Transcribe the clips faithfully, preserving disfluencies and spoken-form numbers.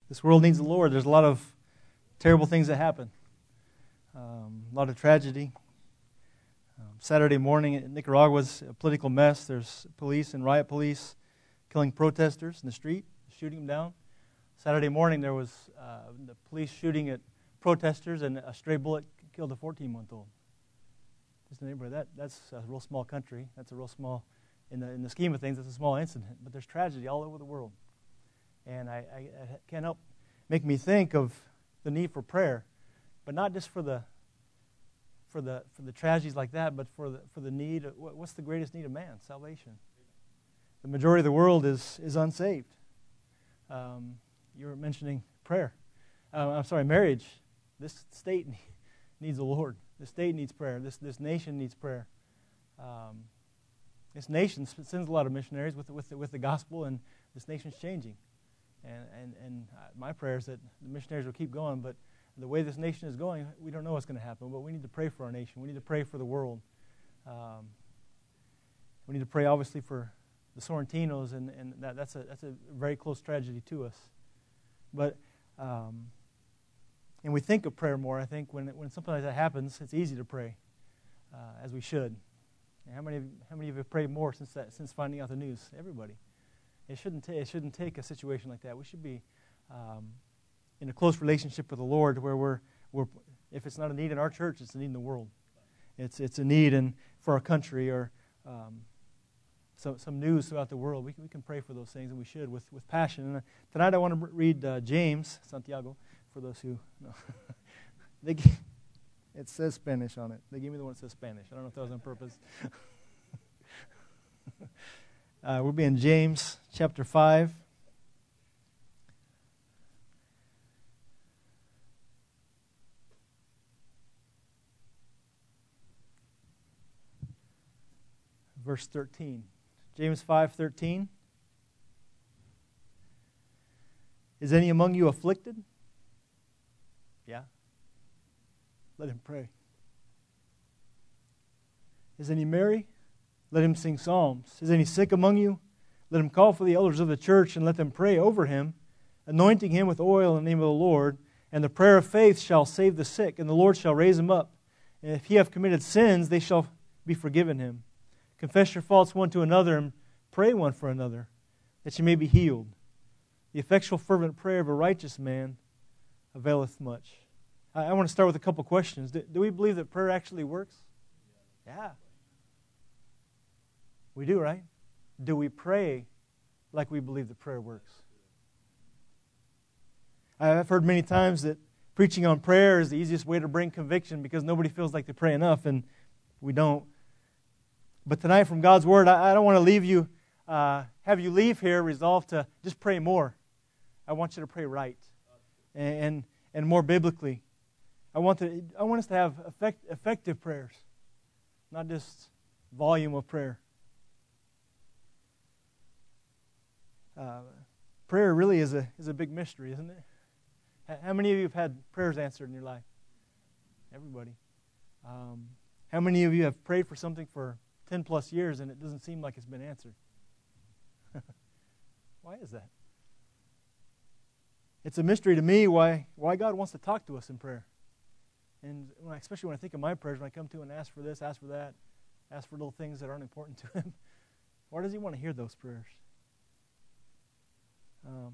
This world needs the Lord. There's a lot of terrible things that happen. Um, a lot of tragedy. Um, Saturday morning in Nicaragua was a political mess. There's police and riot police killing protesters in the street, shooting them down. Saturday morning there was uh, the police shooting at protesters, and a stray bullet killed a fourteen-month-old. Just a neighborhood. That that's a real small country. That's a real small, in the in the scheme of things, it's a small incident. But there's tragedy all over the world. And I, I, I can't help make me think of the need for prayer, but not just for the for the for the tragedies like that, but for the for the need. Of, what's the greatest need of man? Salvation. The majority of the world is is unsaved. Um, you were mentioning prayer. Uh, I'm sorry, marriage. This state needs the Lord. This state needs prayer. This this nation needs prayer. Um, this nation sends a lot of missionaries with the, with the, with the gospel, and this nation's changing. And, and and my prayer is that the missionaries will keep going, but the way this nation is going, we don't know what's going to happen, but we need to pray for our nation. We need to pray for the world. Um, we need to pray, obviously, for the Sorrentinos, and, and that, that's a that's a very close tragedy to us. But, um, and we think of prayer more, I think, when when something like that happens, it's easy to pray, uh, as we should. And how many of, how many of you have prayed more since that, since finding out the news? Everybody. It shouldn't, ta- it shouldn't take a situation like that. We should be um, in a close relationship with the Lord, where we're, we're, if it's not a need in our church, it's a need in the world. It's it's a need in for our country, or um, some some news throughout the world. We can, we can pray for those things, and we should with, with passion. And uh, tonight I want to read uh, James, Santiago, for those who know. they g- it says Spanish on it. They gave me the one that says Spanish. I don't know if that was on purpose. Uh, we'll be in James chapter five. Verse thirteen. James five thirteen. Is any among you afflicted? Yeah. Let him pray. Is any merry? Let him sing psalms. Is any sick among you? Let him call for the elders of the church, and let them pray over him, anointing him with oil in the name of the Lord. And the prayer of faith shall save the sick, and the Lord shall raise him up. And if he have committed sins, they shall be forgiven him. Confess your faults one to another, and pray one for another, that you may be healed. The effectual fervent prayer of a righteous man availeth much. I, I want to start with a couple questions. Do, do we believe that prayer actually works? Yeah. We do, right? Do we pray like we believe that prayer works? I've heard many times that preaching on prayer is the easiest way to bring conviction because nobody feels like they pray enough, and we don't. But tonight, from God's Word, I, I don't want to leave you, uh, have you leave here resolved to just pray more. I want you to pray right and and, and more biblically. I want to. I want us to have effect, effective prayers, not just volume of prayer. Uh, prayer really is a is a big mystery, isn't it? How many of you have had prayers answered in your life? Everybody. Um, how many of you have prayed for something for ten plus years and it doesn't seem like it's been answered? Why is that? It's a mystery to me why why God wants to talk to us in prayer. And when I, especially when I think of my prayers, when I come to and ask for this, ask for that, ask for little things that aren't important to Him, why does He want to hear those prayers? Um,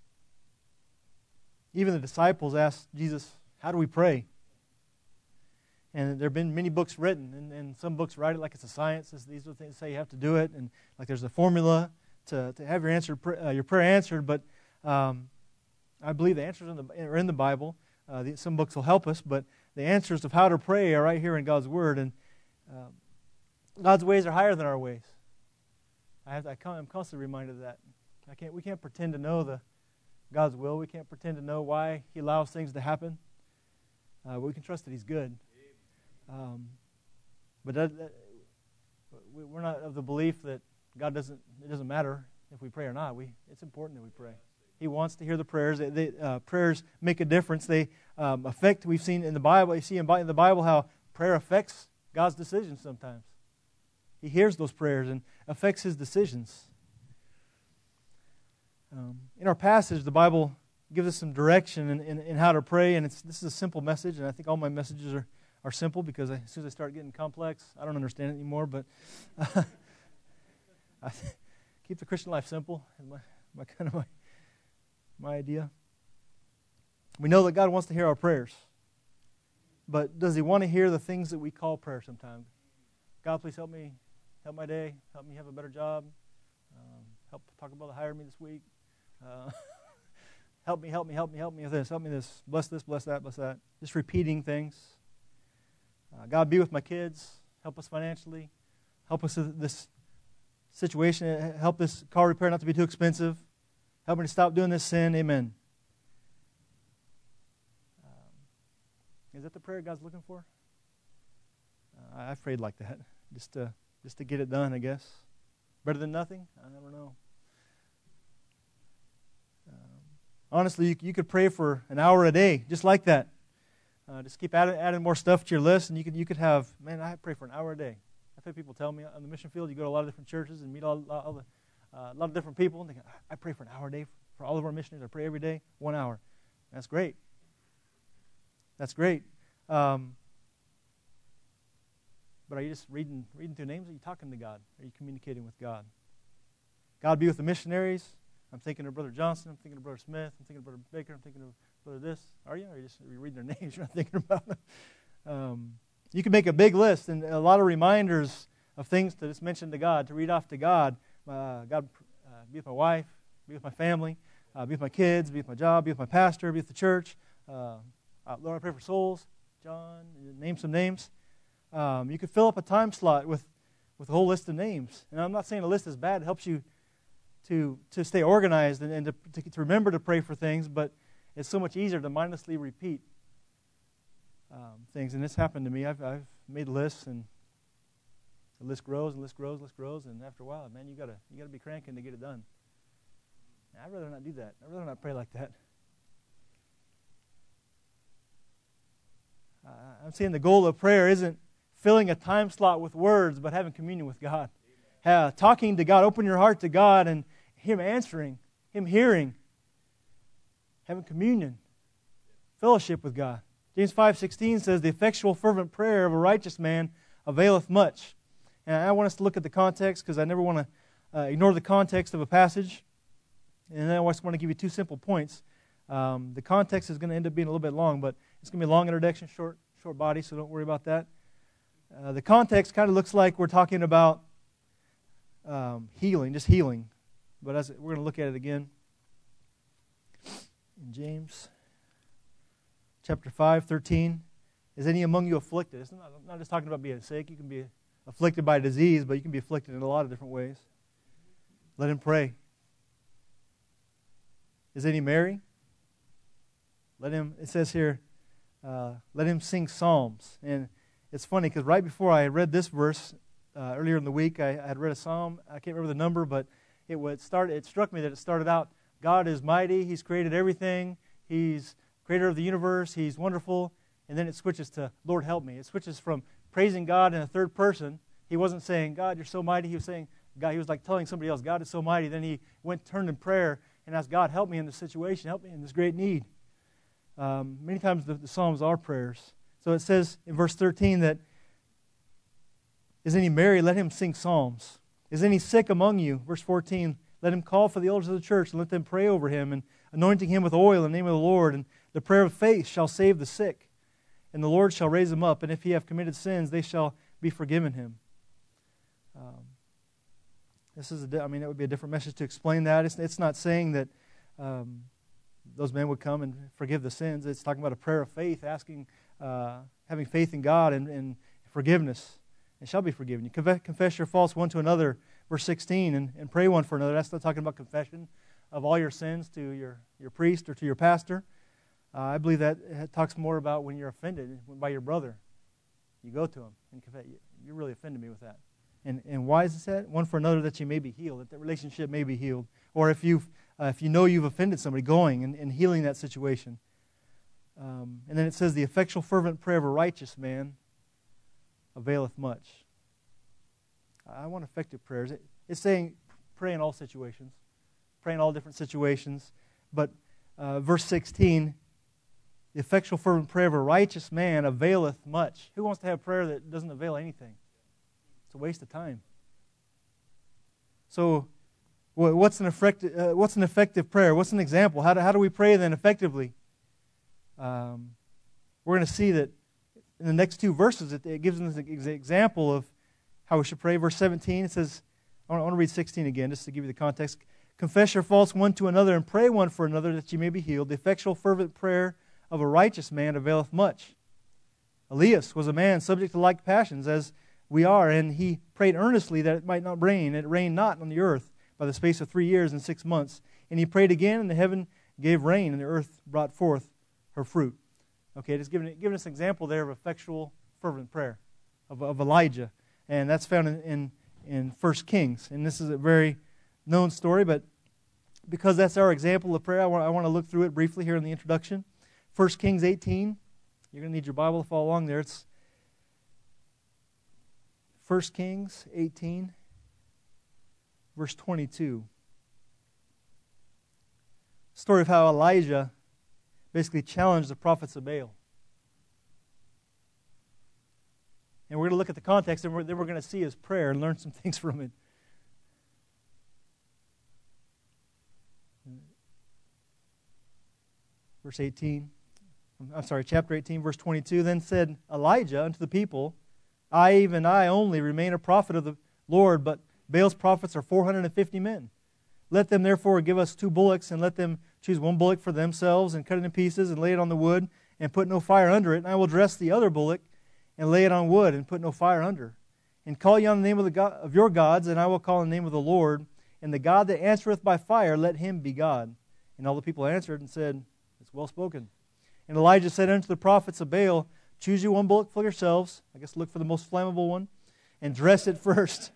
even the disciples asked Jesus, how do we pray? And there have been many books written, and, and some books write it like it's a science. These are the things that say you have to do it, and like there's a formula to, to have your answer, uh, your prayer answered. But um, I believe the answers in the, are in the Bible. Uh, the, some books will help us, but the answers of how to pray are right here in God's Word. And uh, God's ways are higher than our ways. I have to, I I'm constantly reminded of that. I can't. We can't pretend to know the God's will. We can't pretend to know why He allows things to happen. Uh, but we can trust that He's good. Um, but that, that, we're not of the belief that God doesn't. It doesn't matter if we pray or not. We. It's important that we pray. He wants to hear the prayers. They, they, uh, prayers make a difference. They um, affect. We've seen in the Bible. You see in the Bible how prayer affects God's decisions. Sometimes He hears those prayers and affects His decisions. Um, in our passage, the Bible gives us some direction in, in, in how to pray. And it's this is a simple message, and I think all my messages are, are simple because I, as soon as I start getting complex, I don't understand it anymore. But uh, I keep the Christian life simple is my, my kind of my, my idea. We know that God wants to hear our prayers. But does He want to hear the things that we call prayer sometimes? God, please help me, help my day, help me have a better job, um, help Taco Bell to hire me this week, uh, help me, help me, help me, help me with this, help me this, bless this, bless that, bless that. Just repeating things. Uh, God, be with my kids, help us financially, help us with this situation, help this car repair not to be too expensive, help me to stop doing this sin, amen. Is that the prayer God's looking for? Uh, I've prayed like that, just to just to get it done, I guess. Better than nothing? I never know. Um, honestly, you, you could pray for an hour a day, just like that. Uh, just keep adding, adding more stuff to your list, and you could you could have, man, I pray for an hour a day. I've had people tell me on the mission field, you go to a lot of different churches and meet all, all the, uh, a lot of different people, and they go, I pray for an hour a day for all of our missionaries. I pray every day, one hour. That's great. That's great. Um, but are you just reading reading through names? Or are you talking to God? Are you communicating with God? God be with the missionaries. I'm thinking of Brother Johnson. I'm thinking of Brother Smith. I'm thinking of Brother Baker. I'm thinking of Brother this. Are you? Or are you just are you reading their names? You're not thinking about them. Um, you can make a big list and a lot of reminders of things to just mention to God, to read off to God. Uh, God, uh, be with my wife, be with my family, uh, be with my kids, be with my job, be with my pastor, be with the church. Uh, uh, Lord, I pray for souls. John, name some names. Um, you could fill up a time slot with, with a whole list of names. And I'm not saying a list is bad. It helps you to to stay organized and, and to, to, to remember to pray for things, but it's so much easier to mindlessly repeat um, things. And this happened to me. I've, I've made lists, and the list grows and list grows, list grows, and after a while, man, you gotta you gotta be cranking to get it done. And I'd rather not do that. I'd rather not pray like that. Uh, I'm saying the goal of prayer isn't filling a time slot with words, but having communion with God. Uh, talking to God, open your heart to God, and Him answering, Him hearing, having communion, fellowship with God. James five sixteen says, the effectual fervent prayer of a righteous man availeth much. And I want us to look at the context, because I never want to uh, ignore the context of a passage. And then I just want to give you two simple points. Um, the context is going to end up being a little bit long, but it's going to be a long introduction, short short body, so don't worry about that. Uh, the context kind of looks like we're talking about um, healing, just healing. But as we're going to look at it again in James chapter five, thirteen. Is any among you afflicted? It's not, I'm not just talking about being sick. You can be afflicted by disease, but you can be afflicted in a lot of different ways. Let him pray. Is any merry? Let him, it says here, uh, let him sing psalms. And it's funny because right before I read this verse, uh, earlier in the week, I, I had read a psalm. I can't remember the number, but it would start. It struck me that it started out, God is mighty. He's created everything. He's creator of the universe. He's wonderful. And then it switches to, Lord, help me. It switches from praising God in a third person. He wasn't saying, God, you're so mighty. He was saying, God, he was like telling somebody else, God is so mighty. Then he went, turned in prayer and asked, God, help me in this situation. Help me in this great need. Um, many times the, the Psalms are prayers. So it says in verse thirteen that, is any merry? Let him sing psalms. Is any sick among you? Verse fourteen, let him call for the elders of the church and let them pray over him, and anointing him with oil in the name of the Lord. And the prayer of faith shall save the sick, and the Lord shall raise him up. And if he have committed sins, they shall be forgiven him. Um, this is, a, I mean, it would be a different message to explain that. It's, it's not saying that um, those men would come and forgive the sins. It's talking about a prayer of faith, asking, uh, having faith in God and, and forgiveness. It shall be forgiven. You conf- confess your faults one to another, verse sixteen, and, and pray one for another. That's not talking about confession of all your sins to your, your priest or to your pastor. Uh, I believe that it talks more about when you're offended by your brother. You go to him and confess, you really offended me with that. And and why is it said? One for another, that you may be healed, that the relationship may be healed. Or if you uh, if you know you've offended somebody, going and, and healing that situation. Um, and then it says, the effectual fervent prayer of a righteous man availeth much. I want effective prayers. It, it's saying pray in all situations. Pray in all different situations. But uh, verse sixteen, the effectual fervent prayer of a righteous man availeth much. Who wants to have prayer that doesn't avail anything? It's a waste of time. So, what's an effective, uh, what's an effective prayer? What's an example? How do, how do we pray then effectively? Um, we're going to see that in the next two verses, it, it gives us an example of how we should pray. Verse seventeen, it says, I want, I want to read sixteen again, just to give you the context. Confess your faults one to another, and pray one for another, that ye may be healed. The effectual fervent prayer of a righteous man availeth much. Elias was a man subject to like passions as we are, and he prayed earnestly that it might not rain. It rained not on the earth by the space of three years and six months. And he prayed again, and the heaven gave rain, and the earth brought forth her fruit. Okay, just giving, giving us an example there of effectual, fervent prayer of, of Elijah. And that's found in, in, in First Kings. And this is a very known story, but because that's our example of prayer, I want, I want to look through it briefly here in the introduction. First Kings eighteen. You're going to need your Bible to follow along there. It's First Kings eighteen, verse twenty-two. Story of how Elijah basically challenged the prophets of Baal. And we're going to look at the context, and we're, then we're going to see his prayer and learn some things from it. Verse eighteen. I'm sorry, chapter eighteen, verse twenty-two. Then said Elijah unto the people, I, even I only, remain a prophet of the Lord, but Baal's prophets are four hundred fifty men. Let them therefore give us two bullocks, and let them choose one bullock for themselves, and cut it in pieces, and lay it on the wood, and put no fire under it. And I will dress the other bullock, and lay it on wood, and put no fire under. And call ye on the name of, the God, of your gods, and I will call on the name of the Lord. And the God that answereth by fire, let him be God. And all the people answered and said, It's well spoken. And Elijah said unto the prophets of Baal, Choose you one bullock for yourselves. I guess look for the most flammable one. And dress it first.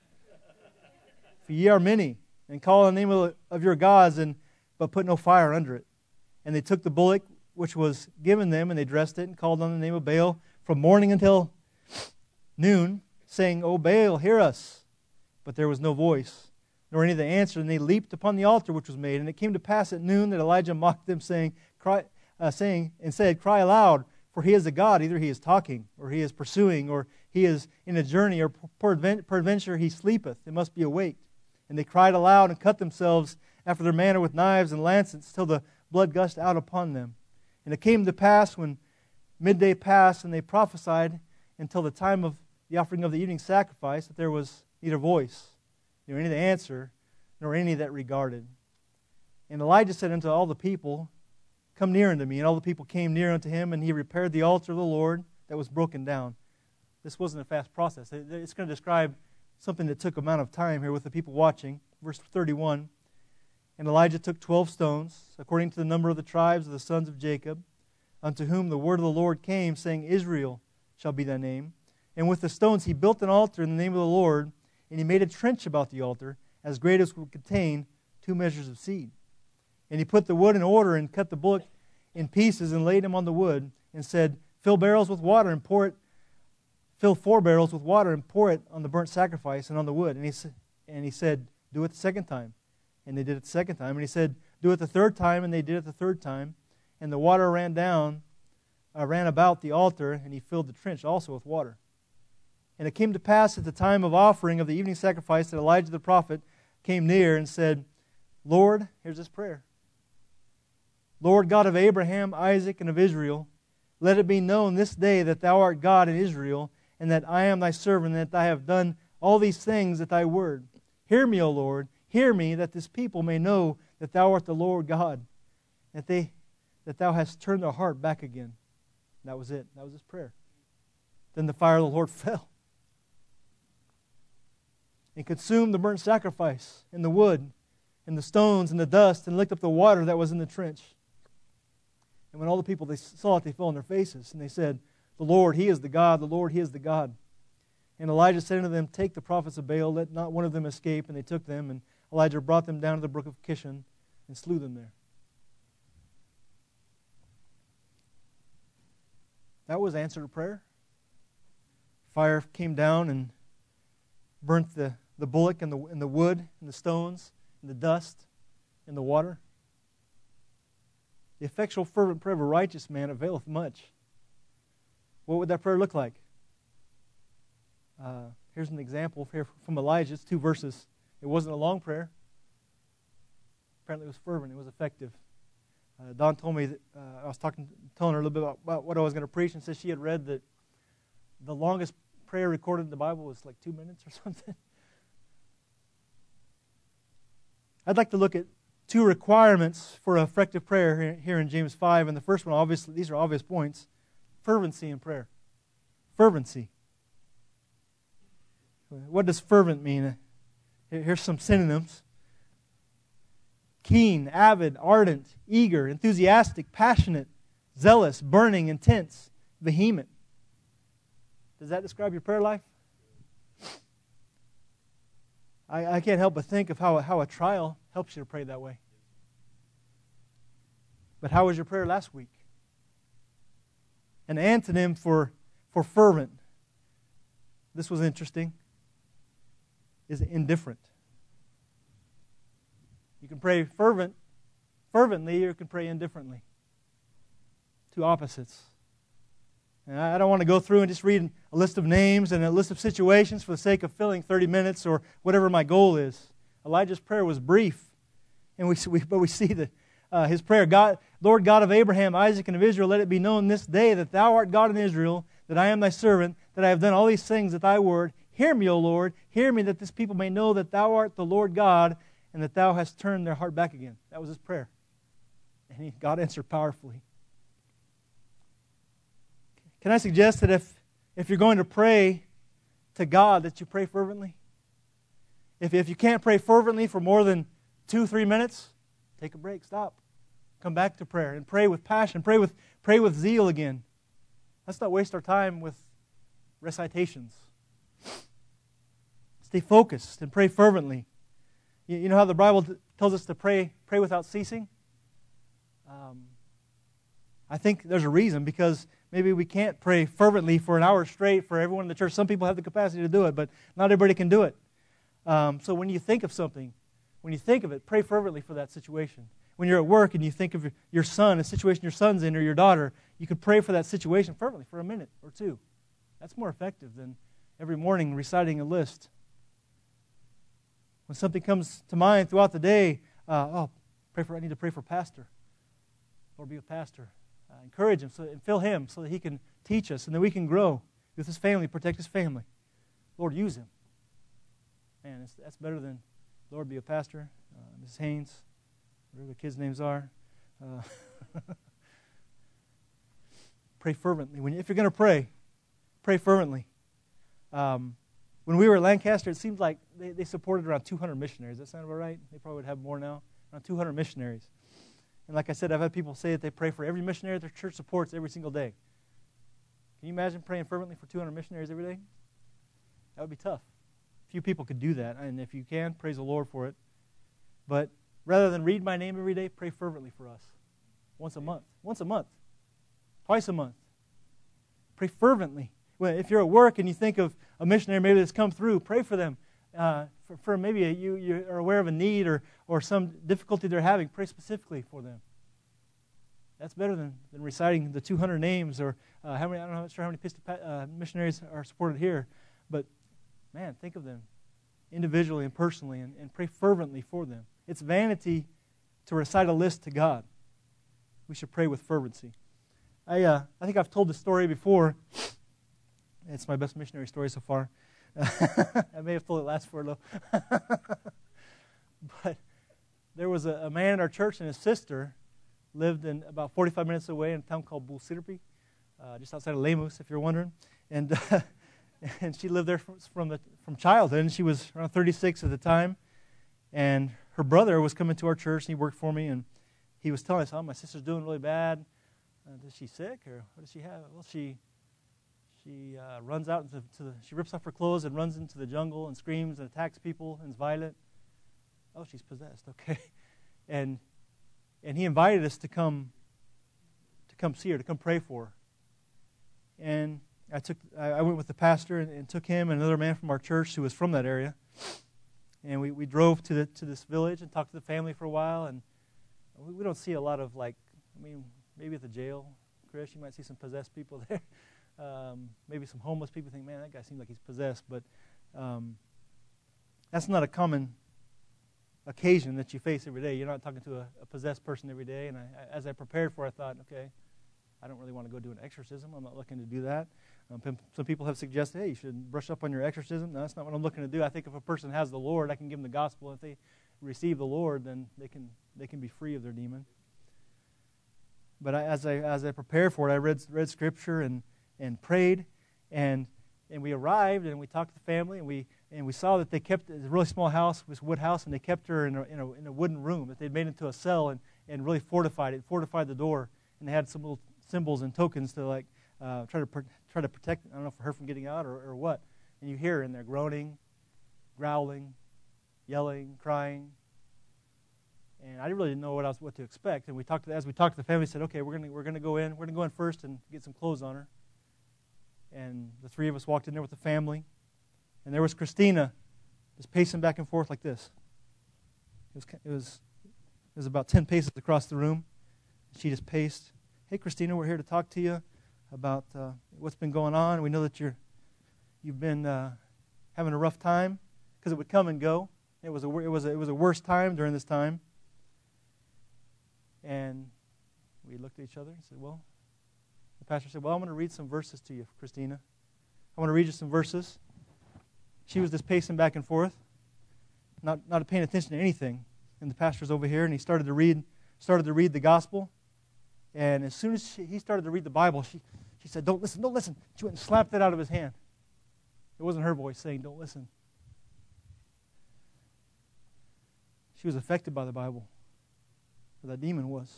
For ye are many. And call on the name of, of your gods, and but put no fire under it. And they took the bullock which was given them, and they dressed it, and called on the name of Baal from morning until noon, saying, O Baal, hear us. But there was no voice, nor any that answered. And they leaped upon the altar which was made. And it came to pass at noon that Elijah mocked them, saying, Cry, uh, saying and said, Cry aloud, for he is a God. Either he is talking, or he is pursuing, or he is in a journey, or peradventure he sleepeth. They must be awaked. And they cried aloud and cut themselves after their manner with knives and lancets, till the blood gushed out upon them. And it came to pass when midday passed, and they prophesied until the time of the offering of the evening sacrifice, that there was neither voice, nor any that answered, nor any that regarded. And Elijah said unto all the people, Come near unto me. And all the people came near unto him, and he repaired the altar of the Lord that was broken down. This wasn't a fast process. It's going to describe something that took amount of time here with the people watching. Verse thirty-one, And Elijah took twelve stones, according to the number of the tribes of the sons of Jacob, unto whom the word of the Lord came, saying, Israel shall be thy name. And with the stones he built an altar in the name of the Lord, and he made a trench about the altar, as great as would contain two measures of seed. And he put the wood in order, and cut the bullock in pieces, and laid him on the wood, and said, Fill barrels with water, and pour it Fill four barrels with water and pour it on the burnt sacrifice and on the wood. And he, and he said, Do it the second time. And they did it the second time. And he said, Do it the third time. And they did it the third time. And the water ran down, uh, ran about the altar, and he filled the trench also with water. And it came to pass at the time of offering of the evening sacrifice that Elijah the prophet came near and said, Lord, here's this prayer. Lord God of Abraham, Isaac, and of Israel, let it be known this day that thou art God in Israel, and that I am thy servant, and that I have done all these things at thy word. Hear me, O Lord, hear me, that this people may know that thou art the Lord God, that they that thou hast turned their heart back again. That was it. That was his prayer. Then the fire of the Lord fell and consumed the burnt sacrifice, and the wood, and the stones, and the dust, and licked up the water that was in the trench. And when all the people they saw it, they fell on their faces, and they said, The Lord, He is the God, the Lord, He is the God. And Elijah said unto them, Take the prophets of Baal, let not one of them escape. And they took them, and Elijah brought them down to the brook of Kishon, and slew them there. That was answer to prayer. Fire came down and burnt the, the bullock and the, and the wood and the stones and the dust and the water. The effectual fervent prayer of a righteous man availeth much. What would that prayer look like? Uh, here's an example here from Elijah. It's two verses. It wasn't a long prayer. Apparently it was fervent. It was effective. Uh, Dawn told me that uh, I was talking, telling her a little bit about, about what I was going to preach, and said she had read that the longest prayer recorded in the Bible was like two minutes or something. I'd like to look at two requirements for effective prayer here, here in James five, and the first one, obviously, these are obvious points: fervency in prayer. Fervency. What does fervent mean? Here's some synonyms: keen, avid, ardent, eager, enthusiastic, passionate, zealous, burning, intense, vehement. Does that describe your prayer life? I, I can't help but think of how, how a trial helps you to pray that way. But how was your prayer last week? An antonym for, for fervent, this was interesting, is indifferent. You can pray fervent, fervently, or you can pray indifferently. Two opposites. And I don't want to go through and just read a list of names and a list of situations for the sake of filling thirty minutes or whatever my goal is. Elijah's prayer was brief, and we, we but we see that uh, his prayer, God, Lord God of Abraham, Isaac, and of Israel, let it be known this day that Thou art God in Israel, that I am Thy servant, that I have done all these things at Thy word. Hear me, O Lord, hear me, that this people may know that Thou art the Lord God, and that Thou hast turned their heart back again. That was his prayer, and he, God answered powerfully. Can I suggest that if, if you're going to pray to God, that you pray fervently? If, if you can't pray fervently for more than two, three minutes, take a break, stop. Come back to prayer and pray with passion. Pray with, pray with zeal again. Let's not waste our time with recitations. Stay focused and pray fervently. You, you know how the Bible t- tells us to pray, pray without ceasing? Um, I think there's a reason, because maybe we can't pray fervently for an hour straight for everyone in the church. Some people have the capacity to do it, but not everybody can do it. Um, so when you think of something, when you think of it, pray fervently for that situation. When you're at work and you think of your son, a situation your son's in, or your daughter, you could pray for that situation fervently for a minute or two. That's more effective than every morning reciting a list. When something comes to mind throughout the day, uh, oh, pray for. I need to pray for pastor. Lord, be with pastor. Uh, encourage him so, and fill him so that he can teach us and that we can grow with his family, protect his family. Lord, use him. Man, it's, that's better than, Lord, be a pastor, uh, Missus Haynes, whatever the kids' names are. Uh, pray fervently. When, if you're going to pray, pray fervently. Um, when we were at Lancaster, it seems like they, they supported around two hundred missionaries. Does that sound about right? They probably would have more now. Around two hundred missionaries. And like I said, I've had people say that they pray for every missionary their church supports every single day. Can you imagine praying fervently for two hundred missionaries every day? That would be tough. Few people could do that, and if you can, praise the Lord for it. But rather than read my name every day, pray fervently for us. Once a month. Once a month. Twice a month. Pray fervently. Well, if you're at work and you think of a missionary maybe that's come through, pray for them. Uh, for, for maybe a, you, you are aware of a need or, or some difficulty they're having, pray specifically for them. That's better than, than reciting the two hundred names or uh, how many, I don't know, I'm not sure how many uh, missionaries are supported here, but man, think of them individually and personally and, and pray fervently for them. It's vanity to recite a list to God. We should pray with fervency. I uh, I think I've told this story before. It's my best missionary story so far. I may have told it last for a little. But there was a, a man in our church, and his sister lived in about forty-five minutes away in a town called Bulsirpi, uh, just outside of Lemus, if you're wondering. And uh, and she lived there from from, the, from childhood, and she was around thirty-six at the time. And her brother was coming to our church, and he worked for me, and he was telling us, oh, my sister's doing really bad. Uh, is she sick, or what does she have? Well, she... She uh, runs out into to the, she rips off her clothes and runs into the jungle and screams and attacks people and is violent. Oh, she's possessed. Okay, and and he invited us to come to come see her, to come pray for her. And I took I, I went with the pastor and, and took him and another man from our church who was from that area. And we, we drove to the to this village and talked to the family for a while. And we, we don't see a lot of like I mean, maybe at the jail, Chris, you might see some possessed people there. Um, maybe some homeless people think, man, that guy seems like he's possessed. But um, that's not a common occasion that you face every day. You're not talking to a, a possessed person every day. And I, I, as I prepared for it, I thought, okay, I don't really want to go do an exorcism. I'm not looking to do that. Um, some people have suggested, hey, you should brush up on your exorcism. No, that's not what I'm looking to do. I think if a person has the Lord, I can give them the gospel. If they receive the Lord, then they can they can be free of their demon. But I, as I as I prepared for it, I read read scripture and and prayed, and and we arrived and we talked to the family, and we and we saw that they kept it was a really small house, it was a wood house, and they kept her in a, in a in a wooden room that they'd made into a cell and and really fortified it, fortified the door, and they had some little symbols and tokens to like uh, try to pr- try to protect. I don't know for her from getting out or, or what. And you hear her in there groaning, growling, yelling, crying. And I really didn't know what else what to expect. And we talked to, as we talked to the family, we said, okay, we're gonna we're gonna go in. We're gonna go in first and get some clothes on her. And the three of us walked in there with the family, and there was Christina, just pacing back and forth like this. It was it was it was about ten paces across the room. She just paced. Hey, Christina, we're here to talk to you about uh, what's been going on. We know that you're you've been uh, having a rough time because it would come and go. It was a it was a, it was a worse time during this time. And we looked at each other and said, well, the pastor said, well, I'm going to read some verses to you, Christina. I want to read you some verses. She was just pacing back and forth, not not paying attention to anything. And the pastor's over here, and he started to read started to read the gospel. And as soon as she, he started to read the Bible, she, she said, don't listen, don't listen. She went and slapped it out of his hand. It wasn't her voice saying, don't listen. She was affected by the Bible, where that demon was.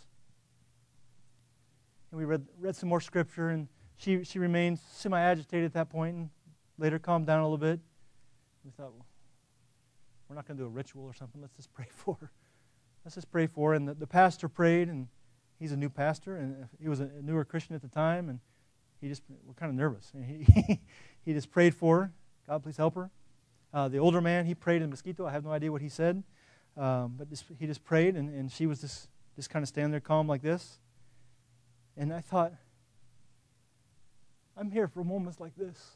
And we read read some more scripture, and she, she remained semi-agitated at that point, and later calmed down a little bit. We thought, well, we're not going to do a ritual or something. Let's just pray for her. Let's just pray for her. And the, the pastor prayed, and he's a new pastor, and he was a newer Christian at the time, and he just, we're kind of nervous. And he, he just prayed for her. God, please help her. Uh, the older man, he prayed in Mosquito. I have no idea what he said, um, but just, he just prayed, and, and she was just, just kind of standing there calm like this. And I thought, I'm here for moments like this.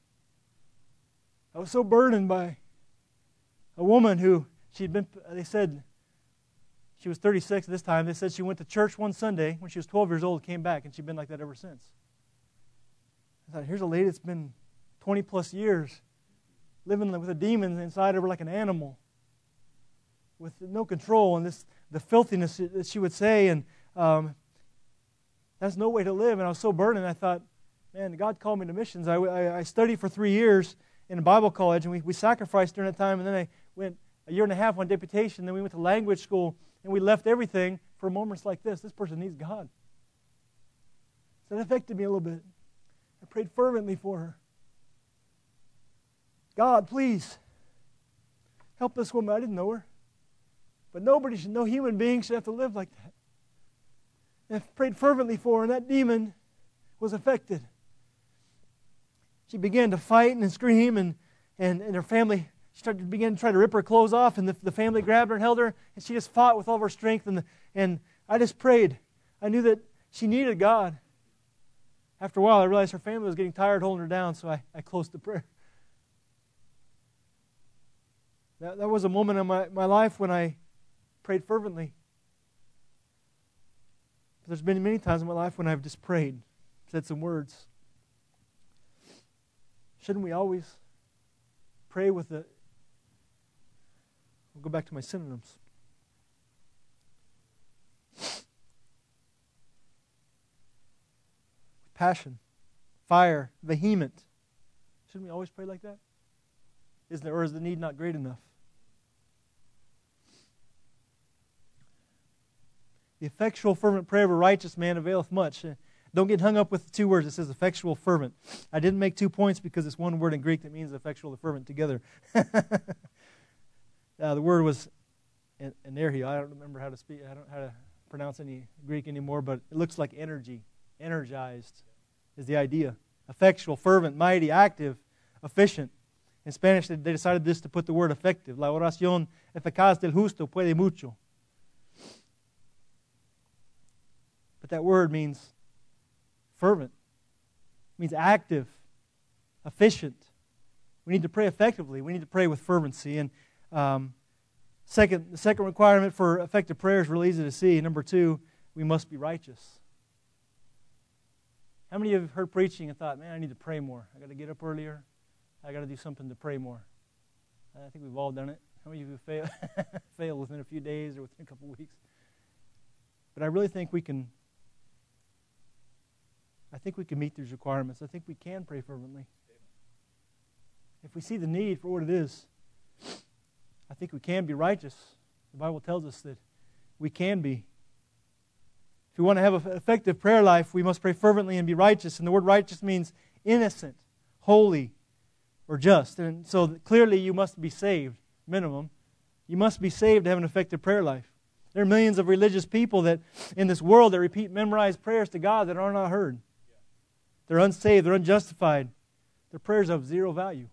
I was so burdened by a woman who, she'd been, they said, she was thirty-six at this time. They said she went to church one Sunday when she was twelve years old, came back, and she'd been like that ever since. I thought, here's a lady that's been twenty plus years living with a demon inside of her like an animal with no control, and this the filthiness that she would say, and um, that's no way to live. And I was so burdened, I thought, man, God called me to missions. I, I, I studied for three years in a Bible college, and we, we sacrificed during that time, and then I went a year and a half on deputation, then we went to language school, and we left everything for moments like this. This person needs God. So that affected me a little bit. I prayed fervently for her. God, please, help this woman. I didn't know her. But nobody should, no human being should have to live like that. And I prayed fervently for her, and that demon was affected. She began to fight and scream, and, and, and her family She started began to try to rip her clothes off, and the, the family grabbed her and held her, and she just fought with all of her strength. And, the, and I just prayed. I knew that she needed God. After a while, I realized her family was getting tired holding her down, so I, I closed the prayer. That, that was a moment in my, my life when I prayed fervently. But there's been many times in my life when I've just prayed, said some words. Shouldn't we always pray with the... I'll go back to my synonyms. Passion, fire, vehement. Shouldn't we always pray like that? Isn't there, or is the need not great enough? The effectual, fervent prayer of a righteous man availeth much. Don't get hung up with the two words. It says effectual, fervent. I didn't make two points because it's one word in Greek that means effectual and fervent together. uh, the word was energia. I don't remember how to speak. I don't know how to pronounce any Greek anymore, but it looks like energy. Energized is the idea. Effectual, fervent, mighty, active, efficient. In Spanish, they decided this to put the word effective. La oración eficaz del justo puede mucho. that word means fervent. It means active, efficient. We need to pray effectively. We need to pray with fervency. And um, second, the second requirement for effective prayer is really easy to see. Number two, we must be righteous. How many of you have heard preaching and thought, man, I need to pray more. I got to get up earlier. I got to do something to pray more. I think we've all done it. How many of you fail, fail within a few days or within a couple of weeks? But I really think we can, I think we can meet these requirements. I think we can pray fervently. If we see the need for what it is, I think we can be righteous. The Bible tells us that we can be. If we want to have an effective prayer life, we must pray fervently and be righteous. And the word righteous means innocent, holy, or just. And so clearly you must be saved, minimum. You must be saved to have an effective prayer life. There are millions of religious people that in this world that repeat memorized prayers to God that are not heard. They're unsaved, they're unjustified. Their prayers are of zero value.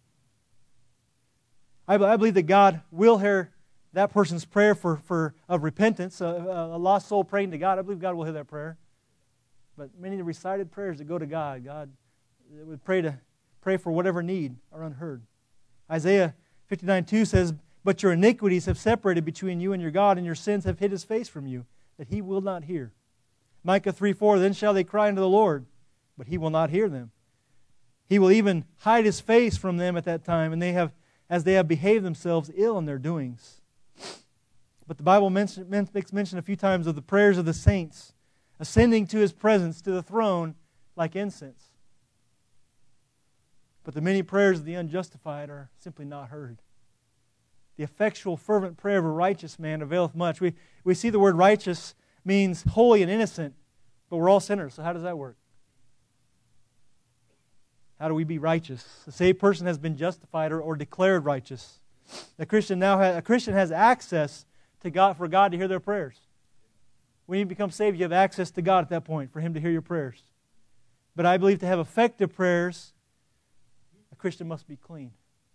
I, I believe that God will hear that person's prayer for, for of repentance, a, a lost soul praying to God. I believe God will hear that prayer. But many of the recited prayers that go to God, God would pray to pray for whatever need are unheard. Isaiah fifty-nine two says, "But your iniquities have separated between you and your God, and your sins have hid His face from you, that He will not hear." Micah three four, "Then shall they cry unto the Lord, but He will not hear them. He will even hide His face from them at that time, and they have, as they have behaved themselves ill in their doings." But the Bible mention, makes mention a few times of the prayers of the saints ascending to His presence, to the throne, like incense. But the many prayers of the unjustified are simply not heard. The effectual, fervent prayer of a righteous man availeth much. We, we see the word righteous means holy and innocent, but we're all sinners, so how does that work? How do we be righteous? A saved person has been justified or, or declared righteous. A Christian now has, a Christian has access to God for God to hear their prayers. When you become saved, you have access to God at that point for Him to hear your prayers. But I believe to have effective prayers, a Christian must be clean.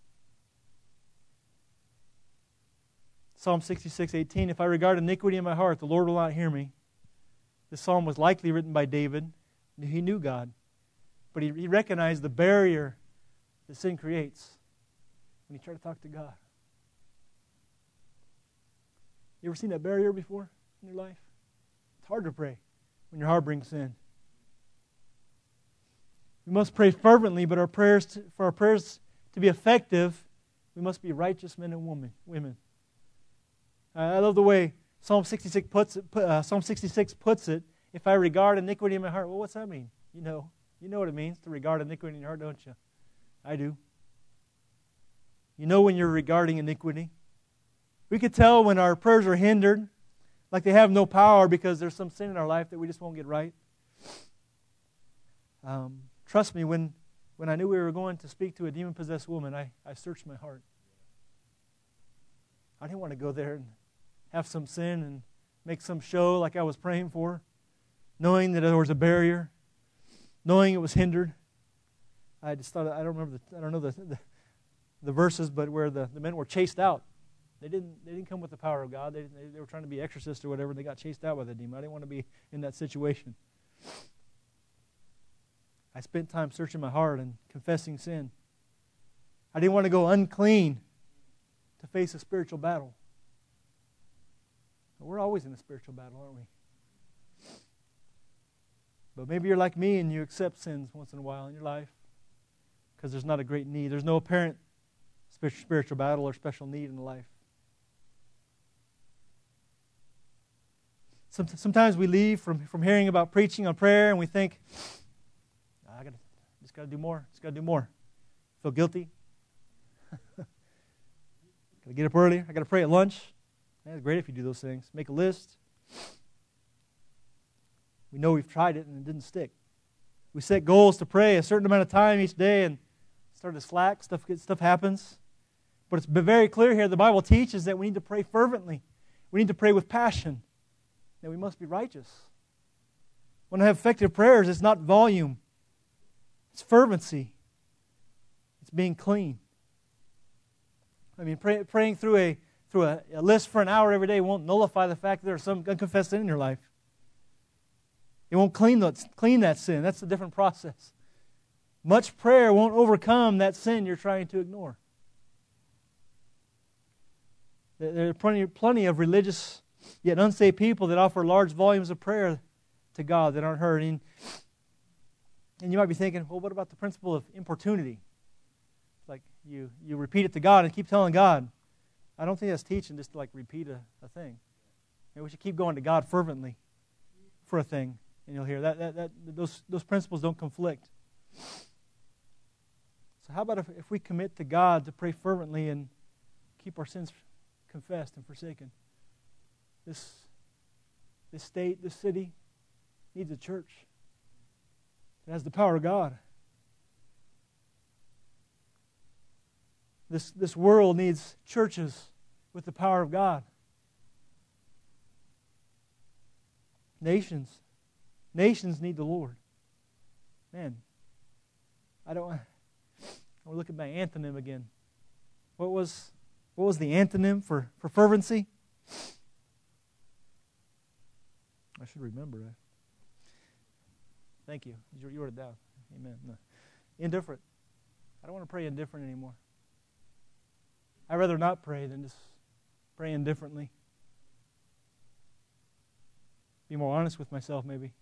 Psalm sixty-six eighteen, "If I regard iniquity in my heart, the Lord will not hear me." This psalm was likely written by David. He knew God. But he, he recognized the barrier that sin creates when you try to talk to God. You ever seen that barrier before in your life? It's hard to pray when your heart brings sin. We must pray fervently, but our prayers to, for our prayers to be effective, we must be righteous men and women. women. Uh, I love the way Psalm sixty-six puts it. Uh, Psalm sixty-six puts it. If I regard iniquity in my heart, well, what's that mean? You know, you know what it means to regard iniquity in your heart, don't you? I do. You know when you're regarding iniquity. We could tell when our prayers are hindered, like they have no power because there's some sin in our life that we just won't get right. Um, trust me, when, when I knew we were going to speak to a demon-possessed woman, I, I searched my heart. I didn't want to go there and have some sin and make some show like I was praying for, knowing that there was a barrier, knowing it was hindered. I just thought, I don't remember, the, I don't know the, the, the verses, but where the, the men were chased out. They didn't, they didn't come with the power of God. They, they, they were trying to be exorcists or whatever, and they got chased out by the demon. I didn't want to be in that situation. I spent time searching my heart and confessing sin. I didn't want to go unclean to face a spiritual battle. But we're always in a spiritual battle, aren't we? But maybe you're like me and you accept sins once in a while in your life because there's not a great need. There's no apparent spiritual battle or special need in life. Sometimes we leave from, from hearing about preaching on prayer and we think, I gotta, just got to do more. Just got to do more. Feel guilty. Got to get up early. I got to pray at lunch. Man, it's great if you do those things. Make a list. We know we've tried it and it didn't stick. We set goals to pray a certain amount of time each day and start to slack. Stuff, stuff happens. But it's very clear here. The Bible teaches that we need to pray fervently. We need to pray with passion. That we must be righteous. When I have effective prayers, it's not volume. It's fervency. It's being clean. I mean, pray, praying through a through a, a list for an hour every day won't nullify the fact that there's some unconfessed sin in your life. It won't clean that, clean that sin. That's a different process. Much prayer won't overcome that sin you're trying to ignore. There are plenty, plenty of religious yet unsaved people that offer large volumes of prayer to God that aren't heard. And, and you might be thinking, well, what about the principle of importunity? Like you, you repeat it to God and keep telling God. I don't think that's teaching just to like repeat a, a thing. Maybe we should keep going to God fervently for a thing. And you'll hear that, that, that those, those principles don't conflict. So how about if, if we commit to God to pray fervently and keep our sins confessed and forsaken? This, this state, this city needs a church that has the power of God. This, this world needs churches with the power of God. Nations. Nations need the Lord. Man, I don't... We're looking at my antonym again. What was what was the antonym for, for fervency? I should remember that. Thank you. You, you wrote it down. Amen. No. Indifferent. I don't want to pray indifferent anymore. I'd rather not pray than just pray indifferently. Be more honest with myself, maybe.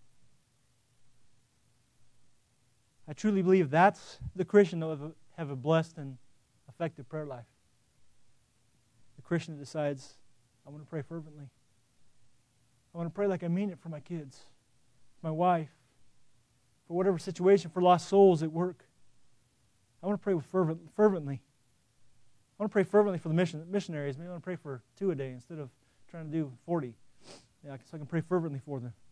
I truly believe that's the Christian that will have a blessed and effective prayer life. The Christian that decides, I want to pray fervently. I want to pray like I mean it for my kids, my wife, for whatever situation, for lost souls at work. I want to pray with fervent, fervently. I want to pray fervently for the mission, missionaries. Maybe I want to pray for two a day instead of trying to do forty. Yeah, so I can pray fervently for them.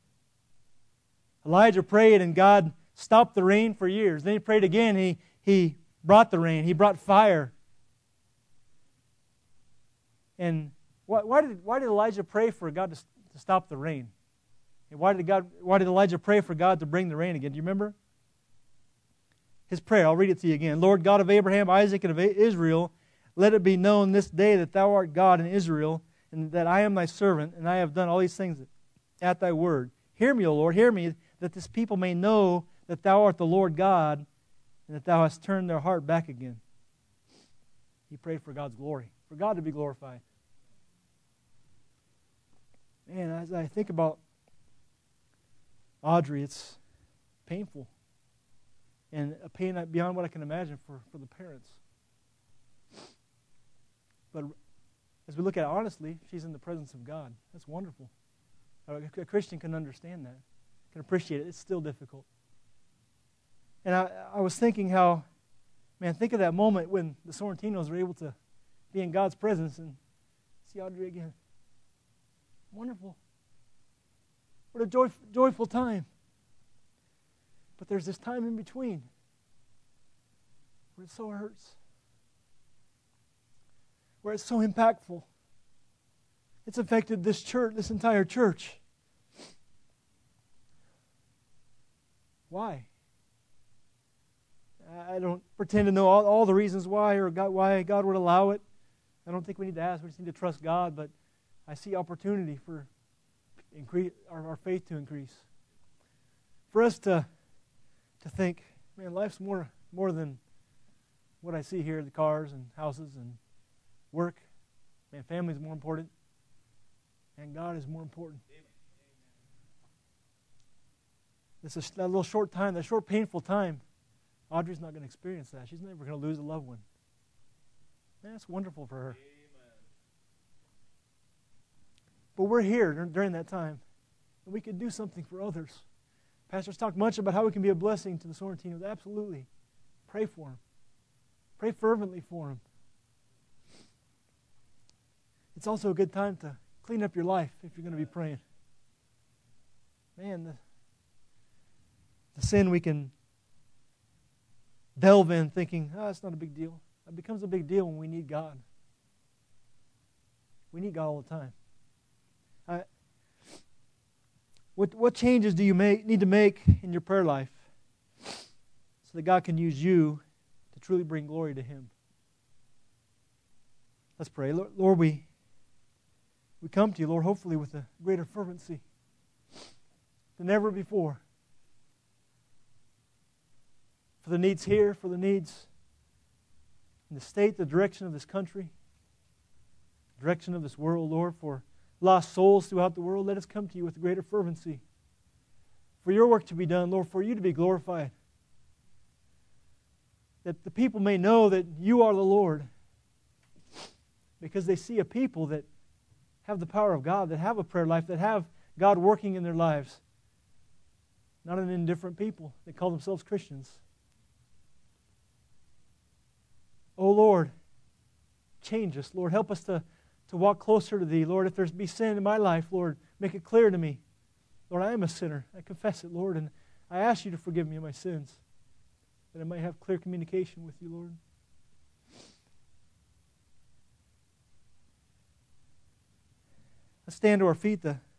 Elijah prayed and God stopped the rain for years. Then he prayed again. He, he brought the rain. He brought fire. And why, why did why did Elijah pray for God to, to stop the rain? And why did God? Why did Elijah pray for God to bring the rain again? Do you remember? His prayer. I'll read it to you again. Lord God of Abraham, Isaac, and of Israel, let it be known this day that Thou art God in Israel, and that I am Thy servant, and I have done all these things at Thy word. Hear me, O Lord, hear me, that this people may know that Thou art the Lord God, and that Thou hast turned their heart back again. He prayed for God's glory, for God to be glorified. Man, as I think about Audrey, it's painful. And a pain beyond what I can imagine for, for the parents. But as we look at it honestly, she's in the presence of God. That's wonderful. A Christian can understand that, can appreciate it. It's still difficult. And I, I was thinking how, man, think of that moment when the Sorrentinos were able to be in God's presence and see Audrey again. Wonderful. What a joy, joyful time. But there's this time in between where it so hurts, where it's so impactful. It's affected this church, this entire church. Why? I don't pretend to know all, all the reasons why or God, why God would allow it. I don't think we need to ask. We just need to trust God. But I see opportunity for increase our, our faith to increase. For us to to think, man, life's more more than what I see here, the cars and houses and work. Man, family's more important. And God is more important. This is that little short time, that short painful time. Audrey's not going to experience that. She's never going to lose a loved one. Man, that's wonderful for her. Amen. But we're here during that time, and we can do something for others. Pastor's talked much about how we can be a blessing to the Sorrentinos. Absolutely. Pray for them. Pray fervently for them. It's also a good time to clean up your life if you're going to be praying. Man, the, the sin we can delve in thinking, oh, it's not a big deal. It becomes a big deal when we need God. We need God all the time. I, what, what changes do you make, need to make in your prayer life so that God can use you to truly bring glory to Him? Let's pray. Lord, Lord we, we come to you, Lord, hopefully with a greater fervency than ever before. For the needs here, for the needs in the state, the direction of this country, the direction of this world, Lord, for lost souls throughout the world, let us come to you with greater fervency. For your work to be done, Lord, for you to be glorified. That the people may know that you are the Lord, because they see a people that have the power of God, that have a prayer life, that have God working in their lives. Not an indifferent people that call themselves Christians. Oh Lord, change us. Lord, help us to, to walk closer to Thee. Lord, if there's be sin in my life, Lord, make it clear to me. Lord, I am a sinner. I confess it, Lord, and I ask you to forgive me of my sins, that I might have clear communication with you, Lord. Let's stand to our feet. The